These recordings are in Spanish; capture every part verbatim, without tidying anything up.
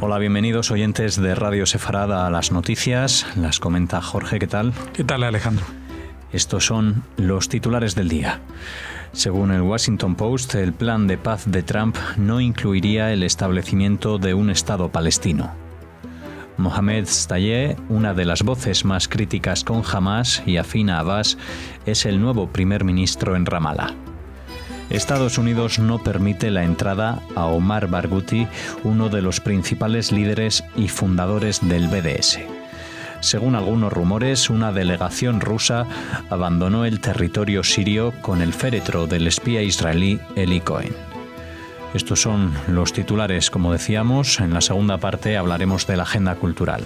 Hola, bienvenidos oyentes de Radio Sefarad a las noticias. Las comenta Jorge, ¿qué tal? ¿Qué tal, Alejandro? Estos son los titulares del día. Según el Washington Post, el plan de paz de Trump no incluiría el establecimiento de un Estado palestino. Mohamed Shtayyeh, una de las voces más críticas con Hamas y afín a Abbas, es el nuevo primer ministro en Ramallah. Estados Unidos no permite la entrada a Omar Barghouti, uno de los principales líderes y fundadores del B D S. Según algunos rumores, una delegación rusa abandonó el territorio sirio con el féretro del espía israelí Eli Cohen. Estos son los titulares, como decíamos. En la segunda parte hablaremos de la agenda cultural.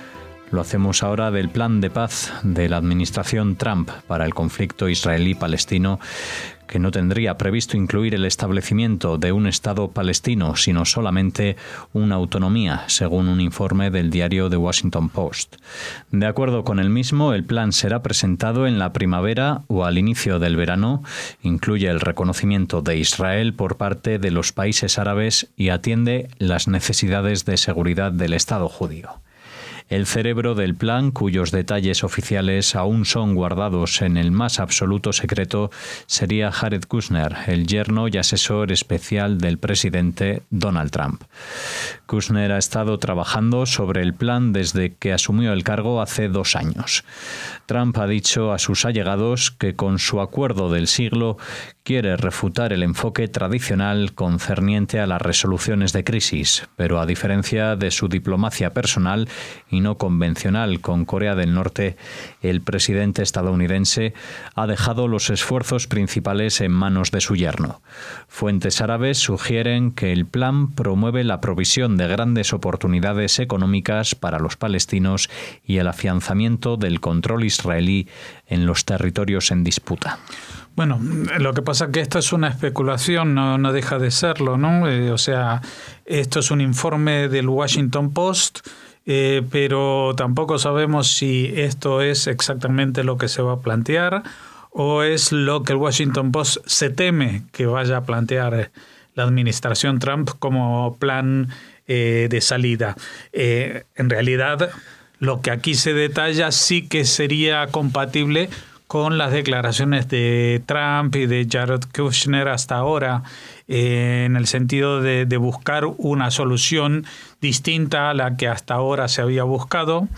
Lo hacemos ahora del plan de paz de la administración Trump para el conflicto israelí-palestino, que no tendría previsto incluir el establecimiento de un Estado palestino, sino solamente una autonomía, según un informe del diario The Washington Post. De acuerdo con el mismo, el plan será presentado en la primavera o al inicio del verano, incluye el reconocimiento de Israel por parte de los países árabes y atiende las necesidades de seguridad del Estado judío. El cerebro del plan, cuyos detalles oficiales aún son guardados en el más absoluto secreto, sería Jared Kushner, el yerno y asesor especial del presidente Donald Trump. Kushner ha estado trabajando sobre el plan desde que asumió el cargo hace dos años. Trump ha dicho a sus allegados que con su acuerdo del siglo quiere refutar el enfoque tradicional concerniente a las resoluciones de crisis, pero a diferencia de su diplomacia personal y no convencional con Corea del Norte, el presidente estadounidense ha dejado los esfuerzos principales en manos de su yerno. Fuentes árabes sugieren que el plan promueve la provisión de grandes oportunidades económicas para los palestinos y el afianzamiento del control israelí en los territorios en disputa. Bueno, lo que pasa es que esto es una especulación, no, no deja de serlo, ¿no? Eh, o sea, esto es un informe del Washington Post, eh, pero tampoco sabemos si esto es exactamente lo que se va a plantear o es lo que el Washington Post se teme que vaya a plantear la administración Trump como plan eh, de salida. Eh, en realidad, lo que aquí se detalla sí que sería compatible con las declaraciones de Trump y de Jared Kushner hasta ahora, eh, en el sentido de, de buscar una solución distinta a la que hasta ahora se había buscado.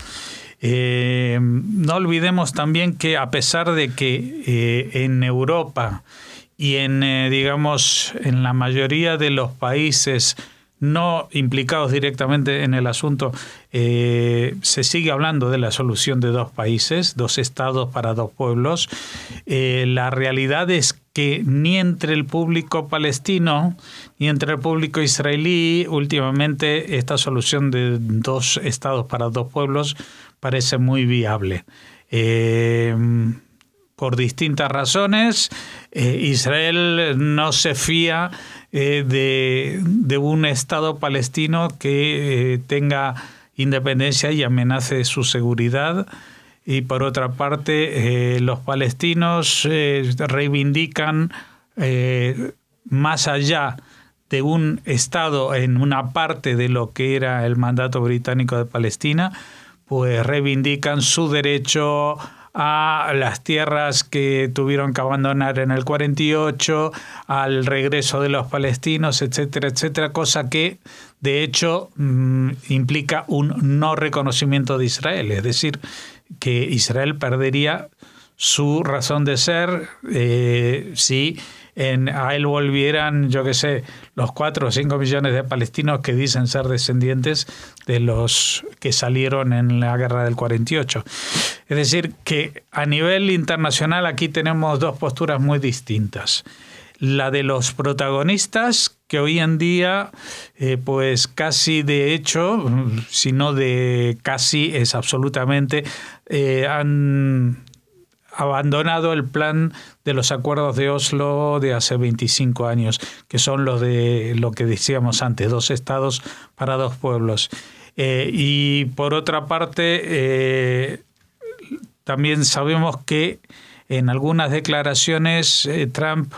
Eh, no olvidemos también que a pesar de que eh, en Europa y en, eh, digamos, en la mayoría de los países no implicados directamente en el asunto, eh, se sigue hablando de la solución de dos países, dos estados para dos pueblos. Eh, la realidad es que ni entre el público palestino ni entre el público israelí últimamente esta solución de dos estados para dos pueblos parece muy viable. Eh, por distintas razones, eh, Israel no se fía eh, de, de un Estado palestino que eh, tenga independencia y amenace su seguridad. Y por otra parte, eh, los palestinos eh, reivindican eh, más allá de un Estado en una parte de lo que era el mandato británico de Palestina, pues reivindican su derecho a las tierras que tuvieron que abandonar en el cuarenta y ocho, al regreso de los palestinos, etcétera, etcétera, cosa que de hecho mmm, implica un no reconocimiento de Israel, es decir, que Israel perdería su razón de ser eh, si en, a él volvieran, yo qué sé, los cuatro o cinco millones de palestinos que dicen ser descendientes de los que salieron en la guerra del cuarenta y ocho. Es decir, que a nivel internacional aquí tenemos dos posturas muy distintas. La de los protagonistas, que hoy en día, eh, pues casi de hecho, si no de casi, es absolutamente, eh, han abandonado el plan de los acuerdos de Oslo de hace veinticinco años, que son los de lo que decíamos antes, dos estados para dos pueblos. Eh, y por otra parte, eh, también sabemos que en algunas declaraciones eh, Trump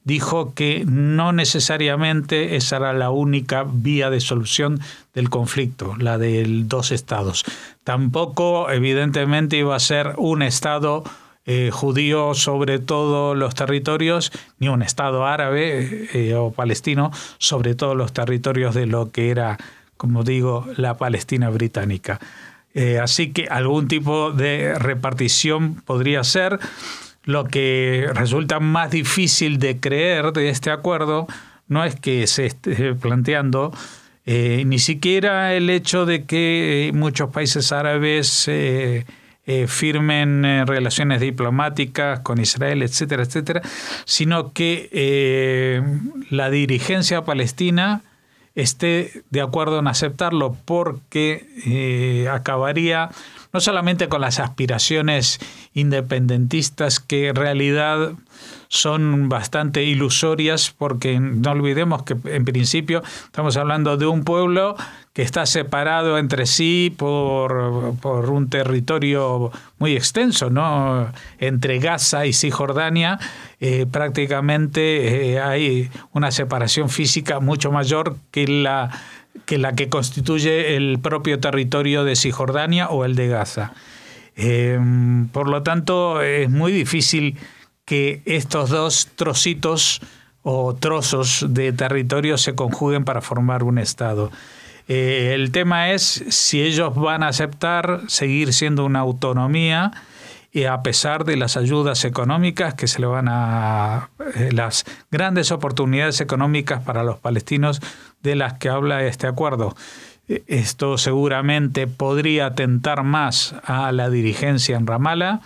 dijo que no necesariamente esa era la única vía de solución del conflicto, la de dos estados. Tampoco, evidentemente, iba a ser un estado eh, judío sobre todos los territorios, ni un estado árabe eh, o palestino sobre todos los territorios de lo que era, como digo, la Palestina británica. Eh, así que algún tipo de repartición podría ser. Lo que resulta más difícil de creer de este acuerdo no es que se esté planteando eh, ni siquiera el hecho de que muchos países árabes eh, eh, firmen eh, relaciones diplomáticas con Israel, etcétera, etcétera, sino que eh, la dirigencia palestina esté de acuerdo en aceptarlo, porque eh, acabaría no solamente con las aspiraciones independentistas, que en realidad son bastante ilusorias, porque no olvidemos que en principio estamos hablando de un pueblo que está separado entre sí por, por un territorio muy extenso, ¿no? Entre Gaza y Cisjordania eh, prácticamente eh, hay una separación física mucho mayor que la que la que constituye el propio territorio de Cisjordania o el de Gaza. Eh, por lo tanto, es muy difícil que estos dos trocitos o trozos de territorio se conjuguen para formar un Estado. Eh, el tema es si ellos van a aceptar seguir siendo una autonomía, y a pesar de las ayudas económicas que se le van a... Eh, las grandes oportunidades económicas para los palestinos de las que habla este acuerdo. Esto seguramente podría tentar más a la dirigencia en Ramallah,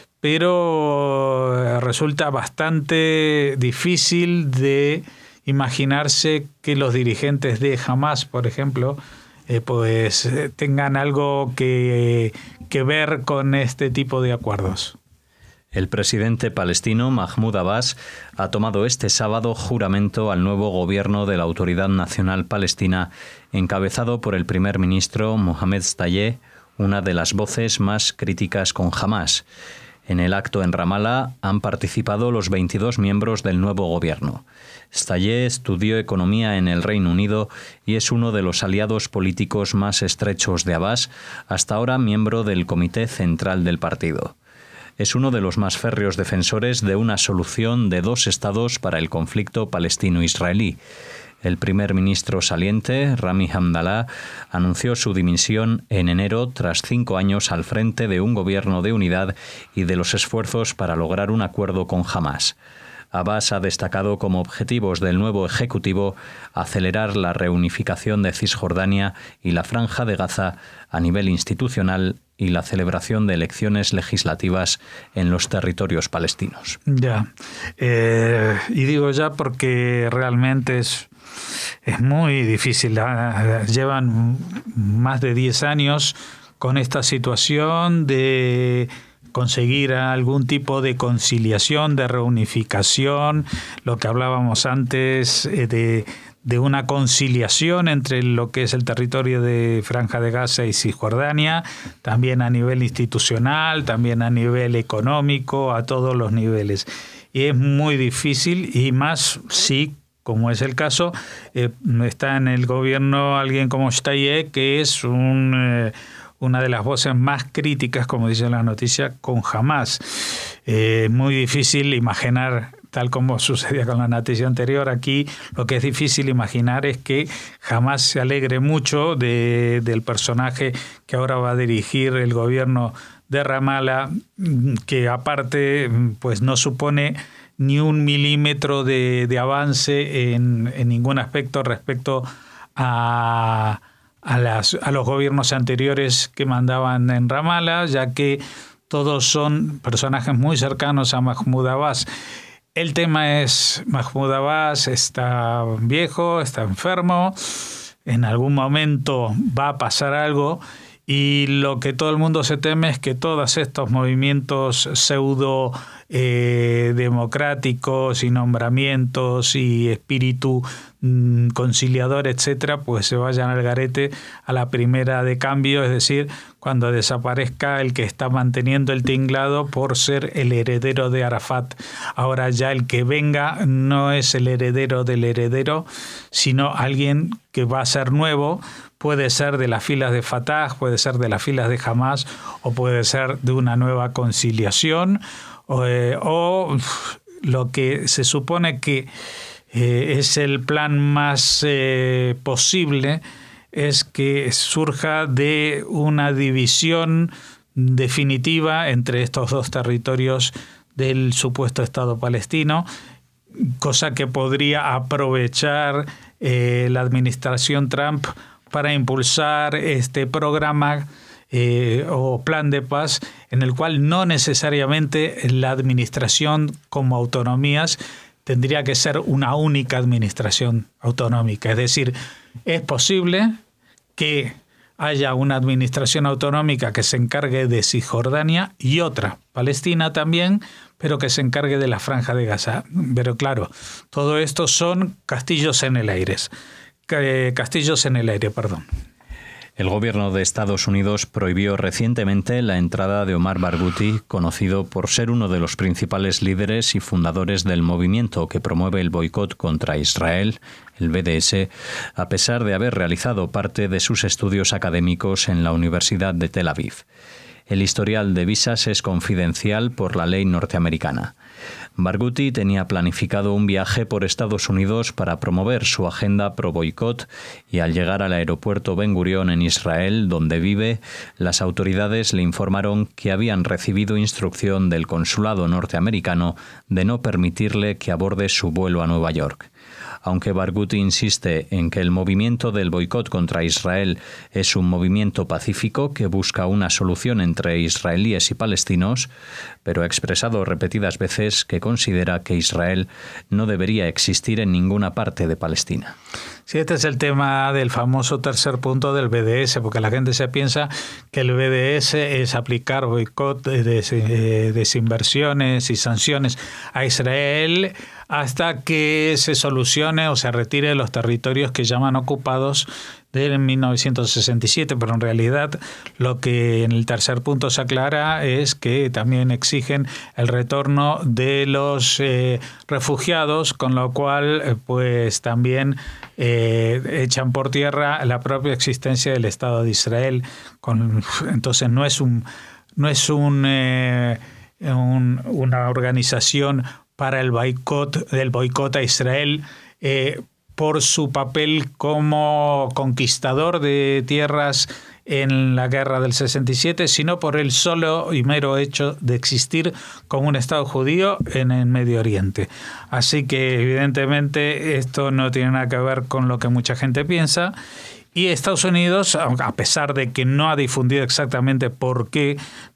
pero resulta bastante difícil de imaginarse que los dirigentes de Hamás, por ejemplo, eh, pues tengan algo que, que ver con este tipo de acuerdos. El presidente palestino Mahmoud Abbas ha tomado este sábado juramento al nuevo gobierno de la Autoridad Nacional Palestina, encabezado por el primer ministro Mohamed Shtayyeh, una de las voces más críticas con Hamás. En el acto en Ramallah han participado los veintidós miembros del nuevo gobierno. Shtayyeh estudió economía en el Reino Unido y es uno de los aliados políticos más estrechos de Abbas, hasta ahora miembro del Comité Central del partido. Es uno de los más férreos defensores de una solución de dos estados para el conflicto palestino-israelí. El primer ministro saliente, Rami Hamdallah, anunció su dimisión en enero tras cinco años al frente de un gobierno de unidad y de los esfuerzos para lograr un acuerdo con Hamás. Abbas ha destacado como objetivos del nuevo ejecutivo acelerar la reunificación de Cisjordania y la Franja de Gaza a nivel institucional y la celebración de elecciones legislativas en los territorios palestinos. Ya, eh, y digo ya porque realmente es, es muy difícil. Llevan más de diez años con esta situación de conseguir algún tipo de conciliación, de reunificación, lo que hablábamos antes eh, de, de una conciliación entre lo que es el territorio de Franja de Gaza y Cisjordania, también a nivel institucional, también a nivel económico, a todos los niveles. Y es muy difícil, y más si, como es el caso, eh, está en el gobierno alguien como Shtayyeh, que es un... Eh, una de las voces más críticas, como dice la noticia, con Hamás. Es eh, muy difícil imaginar, tal como sucedía con la noticia anterior, aquí lo que es difícil imaginar es que Hamás se alegre mucho de, del personaje que ahora va a dirigir el gobierno de Ramallah, que aparte pues no supone ni un milímetro de, de avance en, en ningún aspecto respecto a... A, las, a los gobiernos anteriores que mandaban en Ramallah, ya que todos son personajes muy cercanos a Mahmoud Abbas. El tema es, Mahmoud Abbas está viejo, está enfermo, en algún momento va a pasar algo, y lo que todo el mundo se teme es que todos estos movimientos pseudo eh, democráticos y nombramientos y espíritu mm, conciliador, etcétera, pues se vayan al garete a la primera de cambio, es decir, cuando desaparezca el que está manteniendo el tinglado por ser el heredero de Arafat. Ahora ya el que venga no es el heredero del heredero, sino alguien que va a ser nuevo. Puede ser de las filas de Fatah, puede ser de las filas de Hamas, o puede ser de una nueva conciliación, o, eh, o lo que se supone que eh, es el plan más eh, posible, es que surja de una división definitiva entre estos dos territorios del supuesto Estado palestino, cosa que podría aprovechar eh, la administración Trump para impulsar este programa eh, o plan de paz en el cual no necesariamente la administración como autonomías tendría que ser una única administración autonómica. Es decir, es posible que haya una administración autonómica que se encargue de Cisjordania y otra, Palestina también, pero que se encargue de la Franja de Gaza. Pero claro, todo esto son castillos en el aire. Castillos en el aire, perdón. El gobierno de Estados Unidos prohibió recientemente la entrada de Omar Barghouti, conocido por ser uno de los principales líderes y fundadores del movimiento que promueve el boicot contra Israel, el B D S, a pesar de haber realizado parte de sus estudios académicos en la Universidad de Tel Aviv. El historial de visas es confidencial por la ley norteamericana. Barghouti tenía planificado un viaje por Estados Unidos para promover su agenda pro boicot y al llegar al aeropuerto Ben Gurion en Israel, donde vive, las autoridades le informaron que habían recibido instrucción del consulado norteamericano de no permitirle que aborde su vuelo a Nueva York. Aunque Barghouti insiste en que el movimiento del boicot contra Israel es un movimiento pacífico que busca una solución entre israelíes y palestinos, pero ha expresado repetidas veces que considera que Israel no debería existir en ninguna parte de Palestina. Sí, este es el tema del famoso tercer punto del B D S, porque la gente se piensa que el B D S es aplicar boicot, desinversiones y sanciones a Israel hasta que se solucione o se retire los territorios que llaman ocupados de mil novecientos sesenta y siete, pero en realidad lo que en el tercer punto se aclara es que también exigen el retorno de los eh, refugiados, con lo cual eh, pues también eh, echan por tierra la propia existencia del Estado de Israel. Con, entonces no es un no es un, eh, un una organización para el boicot del boicot a Israel eh, por su papel como conquistador de tierras en la guerra del sesenta y siete, sino por el solo y mero hecho de existir como un Estado judío en el Medio Oriente. Así que evidentemente esto no tiene nada que ver con lo que mucha gente piensa. Y Estados Unidos, a pesar de que no ha difundido exactamente por qué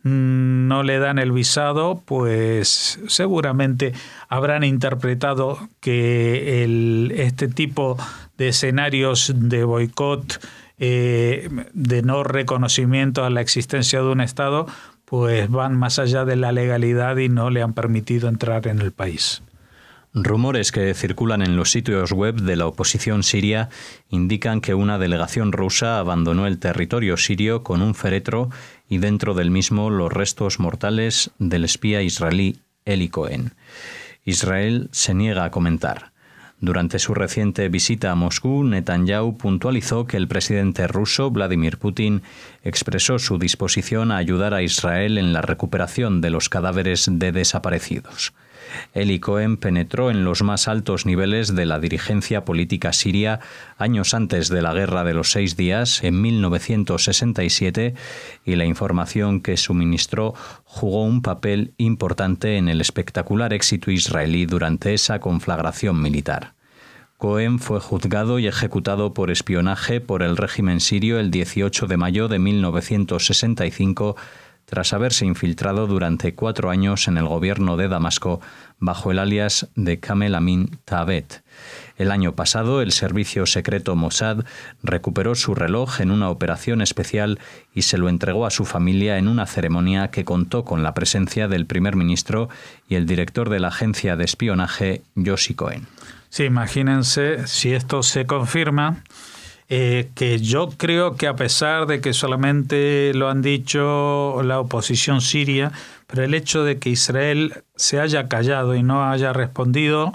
no le dan el visado, pues seguramente habrán interpretado que el, este tipo de escenarios de boicot, eh, de no reconocimiento a la existencia de un Estado, pues van más allá de la legalidad y no le han permitido entrar en el país. Rumores que circulan en los sitios web de la oposición siria indican que una delegación rusa abandonó el territorio sirio con un féretro y dentro del mismo los restos mortales del espía israelí Eli Cohen. Israel se niega a comentar. Durante su reciente visita a Moscú, Netanyahu puntualizó que el presidente ruso, Vladimir Putin, expresó su disposición a ayudar a Israel en la recuperación de los cadáveres de desaparecidos. Eli Cohen penetró en los más altos niveles de la dirigencia política siria años antes de la Guerra de los Seis Días, en mil novecientos sesenta y siete, y la información que suministró jugó un papel importante en el espectacular éxito israelí durante esa conflagración militar. Cohen fue juzgado y ejecutado por espionaje por el régimen sirio el dieciocho de mayo de mil novecientos sesenta y cinco, tras haberse infiltrado durante cuatro años en el gobierno de Damasco bajo el alias de Kamel Amin Tabet. El año pasado, el servicio secreto Mossad recuperó su reloj en una operación especial y se lo entregó a su familia en una ceremonia que contó con la presencia del primer ministro y el director de la agencia de espionaje, Yossi Cohen. Sí, imagínense si esto se confirma, eh, que yo creo que a pesar de que solamente lo han dicho la oposición siria, pero el hecho de que Israel se haya callado y no haya respondido,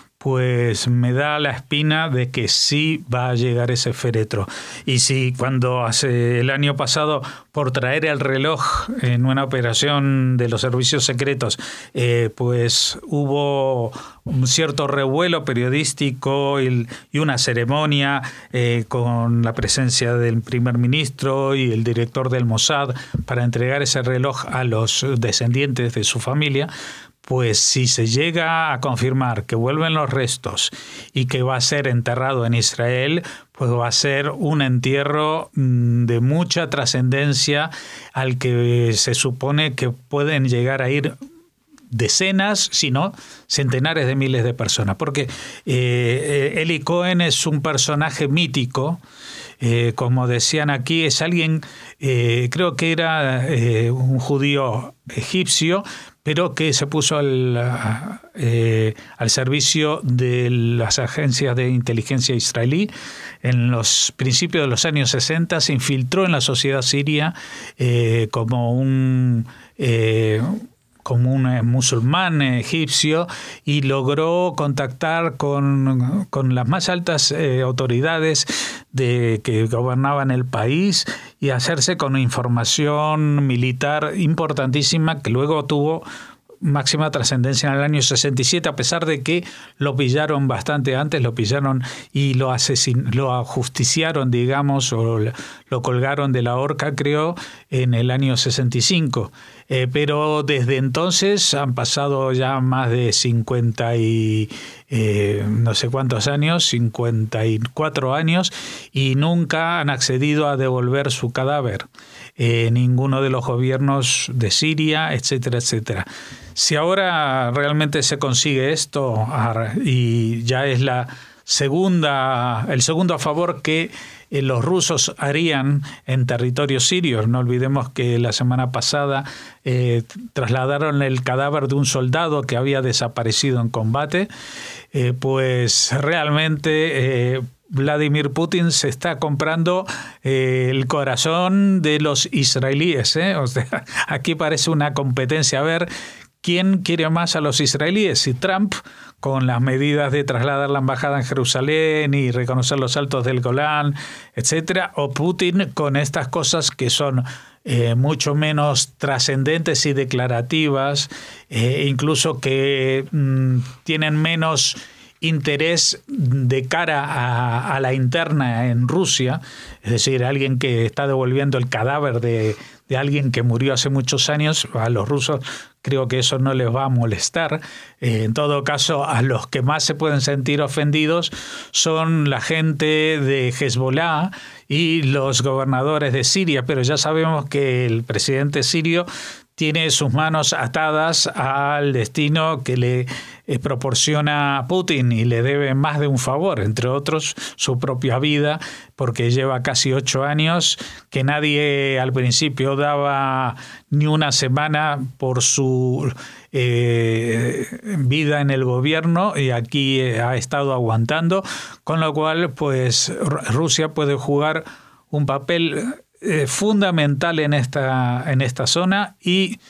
pues me da la espina de que sí va a llegar ese féretro. Y si cuando hace el año pasado, por traer el reloj en una operación de los servicios secretos, eh, pues hubo un cierto revuelo periodístico y, y una ceremonia eh, con la presencia del primer ministro y el director del Mossad para entregar ese reloj a los descendientes de su familia, pues si se llega a confirmar que vuelven los restos y que va a ser enterrado en Israel, pues va a ser un entierro de mucha trascendencia al que se supone que pueden llegar a ir decenas, si no centenares de miles de personas. Porque eh, Eli Cohen es un personaje mítico. Eh, como decían aquí, es alguien, eh, creo que era eh, un judío egipcio, pero que se puso al, eh, al servicio de las agencias de inteligencia israelí. En los principios de los años sesenta se infiltró en la sociedad siria eh, como un... Eh, como un musulmán egipcio y logró contactar con, con las más altas eh, autoridades de, que gobernaban el país y hacerse con información militar importantísima que luego tuvo máxima trascendencia en el año sesenta y siete, a pesar de que lo pillaron bastante antes, lo pillaron y lo asesin lo ajusticiaron, digamos, o lo colgaron de la horca, creo, en el año sesenta y cinco. Eh, pero desde entonces han pasado ya más de cincuenta y eh, no sé cuántos años, cincuenta y cuatro años, y nunca han accedido a devolver su cadáver. Eh, ninguno de los gobiernos de Siria, etcétera, etcétera. Si ahora realmente se consigue esto, y ya es la segunda, el segundo favor que eh, los rusos harían en territorio sirio. No olvidemos que la semana pasada eh, trasladaron el cadáver de un soldado que había desaparecido en combate. Eh, pues realmente eh, Vladimir Putin se está comprando eh, el corazón de los israelíes, ¿eh? O sea, aquí parece una competencia a ver quién quiere más a los israelíes, si Trump con las medidas de trasladar la embajada en Jerusalén y reconocer los altos del Golán, etcétera, o Putin con estas cosas que son eh, mucho menos trascendentes y declarativas, eh, incluso que mmm, tienen menos interés de cara a, a la interna en Rusia, es decir, alguien que está devolviendo el cadáver de, de alguien que murió hace muchos años. A los rusos creo que eso no les va a molestar. Eh, en todo caso, a los que más se pueden sentir ofendidos son la gente de Hezbollah y los gobernadores de Siria, pero ya sabemos que el presidente sirio tiene sus manos atadas al destino que le eh, proporciona Putin y le debe más de un favor, entre otros su propia vida, porque lleva casi ocho años que nadie al principio daba ni una semana por su eh, vida en el gobierno, y aquí eh, ha estado aguantando, con lo cual pues Rusia puede jugar un papel Eh, fundamental en esta, en esta zona, y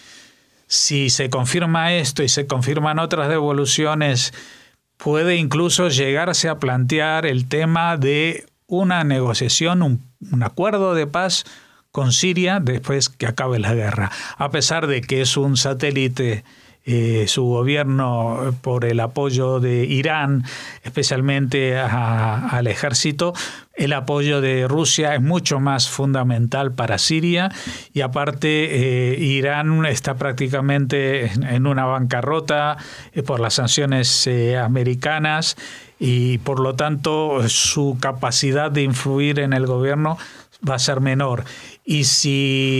si se confirma esto y se confirman otras devoluciones, puede incluso llegarse a plantear el tema de una negociación, un, un acuerdo de paz con Siria después que acabe la guerra, a pesar de que es un satélite Eh, su gobierno por el apoyo de Irán, especialmente a, al ejército. El apoyo de Rusia es mucho más fundamental para Siria, y aparte eh, Irán está prácticamente en, en una bancarrota eh, por las sanciones eh, americanas, y por lo tanto su capacidad de influir en el gobierno va a ser menor. Y si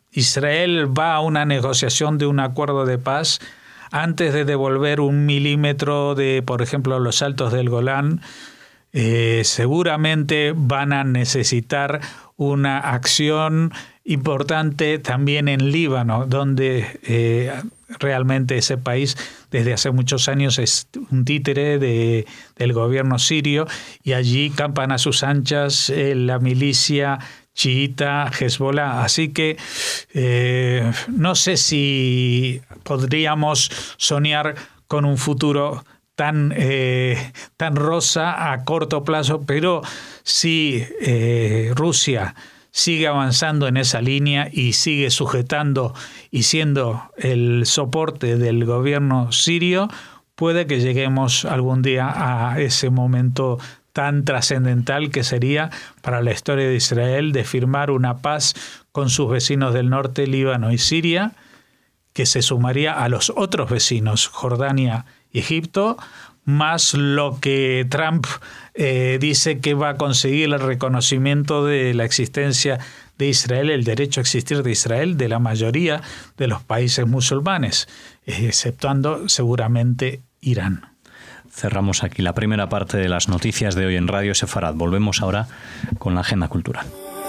Israel va a una negociación de un acuerdo de paz antes de devolver un milímetro de, por ejemplo, los Altos del Golán, eh, seguramente van a necesitar una acción importante también en Líbano, donde eh, realmente ese país desde hace muchos años es un títere de, del gobierno sirio, y allí campan a sus anchas eh, la milicia chiita Hezbollah. Así que eh, no sé si podríamos soñar con un futuro tan, eh, tan rosa a corto plazo, pero si eh, Rusia sigue avanzando en esa línea y sigue sujetando y siendo el soporte del gobierno sirio, puede que lleguemos algún día a ese momento tan trascendental que sería para la historia de Israel de firmar una paz con sus vecinos del norte, Líbano y Siria, que se sumaría a los otros vecinos, Jordania y Egipto, más lo que Trump eh, dice que va a conseguir el reconocimiento de la existencia de Israel, el derecho a existir de Israel, de la mayoría de los países musulmanes, exceptuando seguramente Irán. Cerramos aquí la primera parte de las noticias de hoy en Radio Sefarad. Volvemos ahora con la agenda cultural.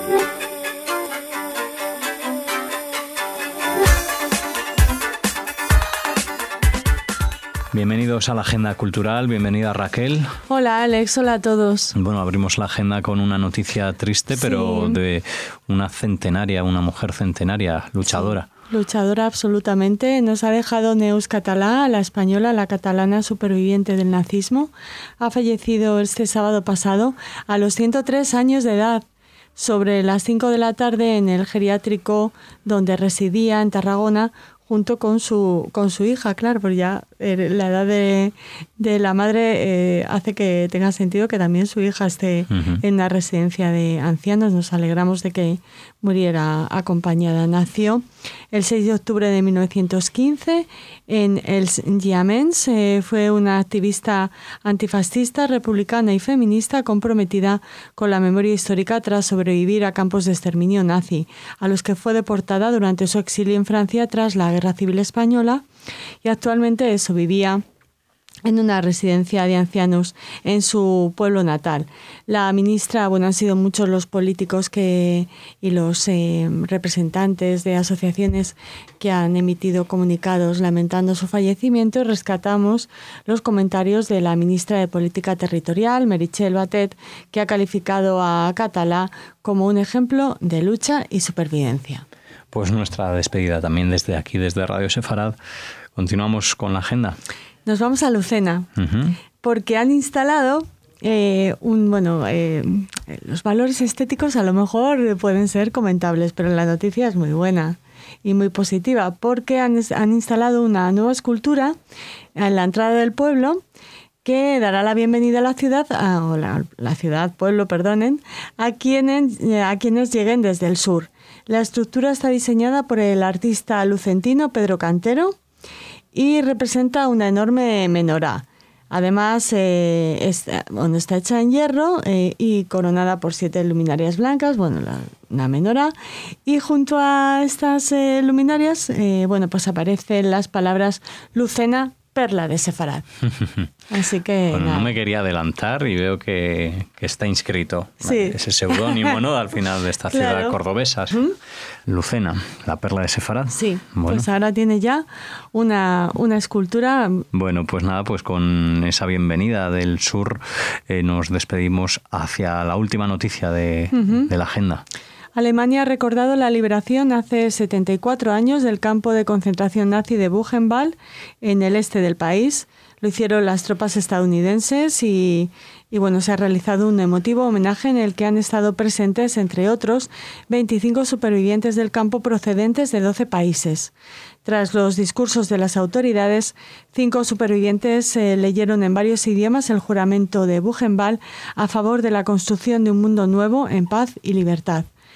Bienvenidos a la agenda cultural, bienvenida Raquel. Hola Alex, hola a todos. Bueno, abrimos la agenda con una noticia triste, sí, pero de una centenaria, una mujer centenaria, luchadora. Sí, luchadora absolutamente. Nos ha dejado Neus Català, la española, la catalana superviviente del nazismo. Ha fallecido este sábado pasado a los ciento tres años de edad, sobre las cinco de la tarde en el geriátrico donde residía en Tarragona, junto con su con su hija, claro, porque ya eh, la edad de, de la madre eh, hace que tenga sentido que también su hija esté uh-huh. en la residencia de ancianos. Nos alegramos de que muriera acompañada. Nació el seis de octubre de mil novecientos quince en Els Llaments. Eh, fue una activista antifascista, republicana y feminista comprometida con la memoria histórica tras sobrevivir a campos de exterminio nazi, a los que fue deportada durante su exilio en Francia tras la Guerra Civil Española, y actualmente eso vivía en una residencia de ancianos en su pueblo natal. La ministra, bueno, han sido muchos los políticos que y los eh, representantes de asociaciones que han emitido comunicados lamentando su fallecimiento, y rescatamos los comentarios de la ministra de Política Territorial, Meritxell Batet, que ha calificado a Català como un ejemplo de lucha y supervivencia. Pues nuestra despedida también desde aquí, desde Radio Sefarad. Continuamos con la agenda. Nos vamos a Lucena, uh-huh. porque han instalado eh, un bueno eh, los valores estéticos a lo mejor pueden ser comentables, pero la noticia es muy buena y muy positiva, porque han, han instalado una nueva escultura en la entrada del pueblo que dará la bienvenida a la ciudad, a, o la, la ciudad, pueblo, perdonen, a quienes, a quienes lleguen desde el sur. La estructura está diseñada por el artista lucentino Pedro Cantero y representa una enorme menorá. Además, eh, está, bueno, está hecha en hierro eh, y coronada por siete luminarias blancas, bueno, la, una menorá. Y junto a estas eh, luminarias, eh, bueno, pues aparecen las palabras Lucena, perla de Sefarad. Así que bueno, nada. No me quería adelantar y veo que, que está inscrito sí. ese seudónimo, ¿no? Al final de esta ciudad claro. cordobesa. ¿Mm? Lucena, la perla de Sefarad. Sí, bueno. Pues ahora tiene ya una, una escultura. Bueno, pues nada, pues con esa bienvenida del sur eh, nos despedimos hacia la última noticia de, uh-huh. de la agenda. Alemania ha recordado la liberación hace setenta y cuatro años del campo de concentración nazi de Buchenwald en el este del país. Lo hicieron las tropas estadounidenses y, y bueno, se ha realizado un emotivo homenaje en el que han estado presentes, entre otros, veinticinco supervivientes del campo procedentes de doce países. Tras los discursos de las autoridades, cinco supervivientes eh, leyeron en varios idiomas el juramento de Buchenwald a favor de la construcción de un mundo nuevo en paz y libertad.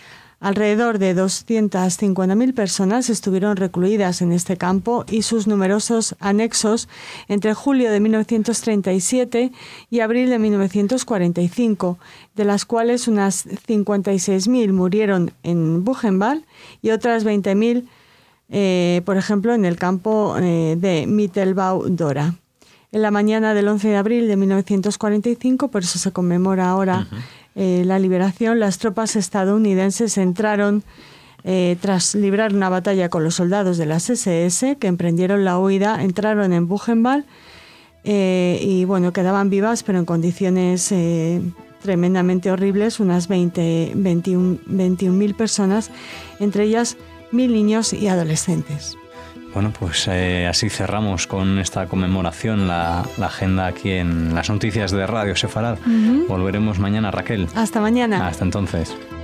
Alrededor de doscientas cincuenta mil personas estuvieron recluidas en este campo y sus numerosos anexos entre julio de mil novecientos treinta y siete y abril de mil novecientos cuarenta y cinco, de las cuales unas cincuenta y seis mil murieron en Buchenwald y otras veinte mil, eh, por ejemplo, en el campo eh, de Mittelbau-Dora. En la mañana del once de abril de mil novecientos cuarenta y cinco, por eso se conmemora ahora uh-huh. eh, la liberación, las tropas estadounidenses entraron eh, tras librar una batalla con los soldados de las ese ese que emprendieron la huida, entraron en Buchenwald eh, y bueno, quedaban vivas pero en condiciones eh, tremendamente horribles, unas veinte, veintiún mil personas, entre ellas mil niños y adolescentes. Bueno, pues eh, así cerramos con esta conmemoración la, la agenda aquí en las noticias de Radio Sefarad. Uh-huh. Volveremos mañana, Raquel. Hasta mañana. Hasta entonces.